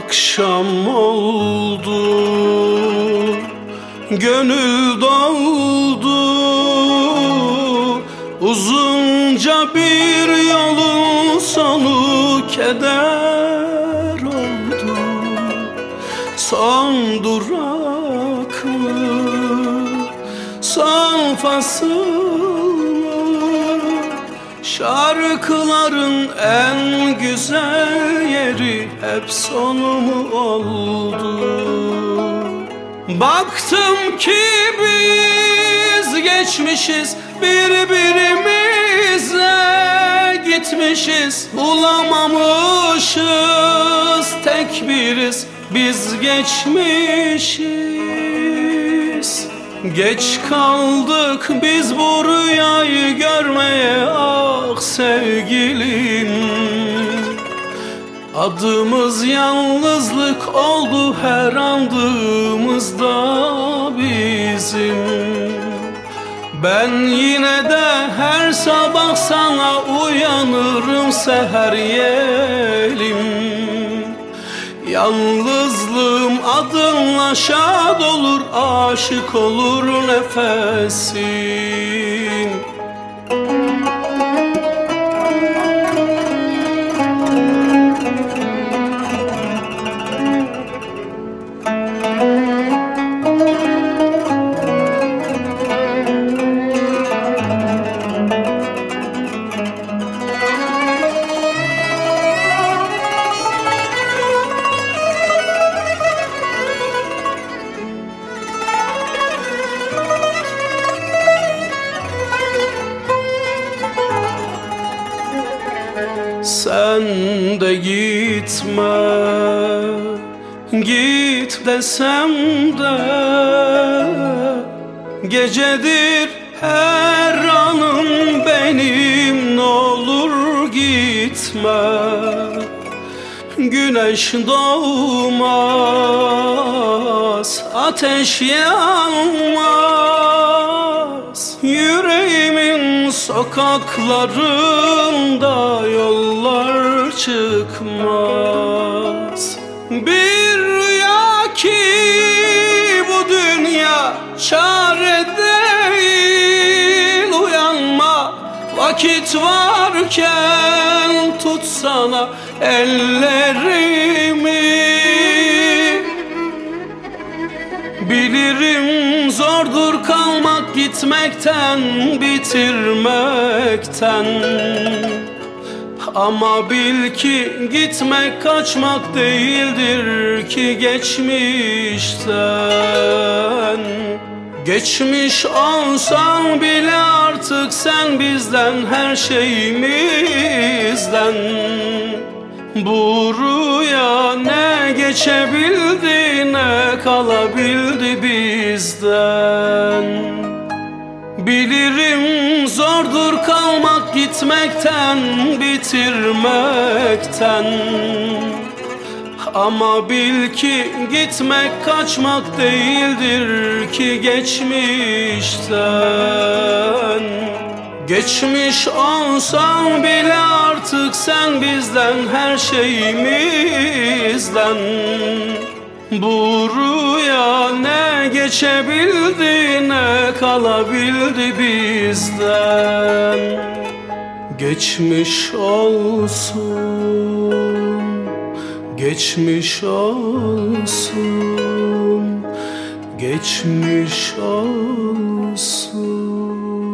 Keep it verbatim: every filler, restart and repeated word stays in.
akşam oldu, gönül doldu. Uzunca bir yolun sonu keder oldu. Son durak mı, son fasıl mı? Şarkıların en güzel yeri hep sonu mu oldu? Baktım ki biz geçmişiz, birbirimize gitmişiz. Bulamamışız, tek biriz, biz geçmişiz. Geç kaldık biz bu rüyayı görmeye, ah sevgilim. Adımız yalnızlık oldu her andığımızda bizim. Ben yine de her sabah sana uyanırım seher yelim. Yalnızlığım adınla şad olur, aşık olur nefesim. Sen de gitme, git desem de, gecedir her anım benim, ne olur gitme. Güneş doğmaz, ateş yanmaz, yüreğimin sokaklarında yollar çıkmaz. Bir rüya ki bu dünya, çare değil uyanma. Vakit varken tutsana ellerimi. Bilirim zordur kalmak gitmekten, bitirmekten. Ama bil ki gitmek kaçmak değildir ki geçmişten. Geçmiş olsan bile artık sen bizden, her şeyimizden. Bu rüya ne geçebildi ne kalabildi bizden. Bilirim zordur kalmak gitmekten, bitirmekten. Ama bil ki gitmek kaçmak değildir ki geçmişten. Geçmiş olsan bile artık sen bizden, her şeyimizden. Bu rüya ne geçebildi ne kalabildi bizden. Geçmiş olsun, geçmiş olsun, geçmiş olsun.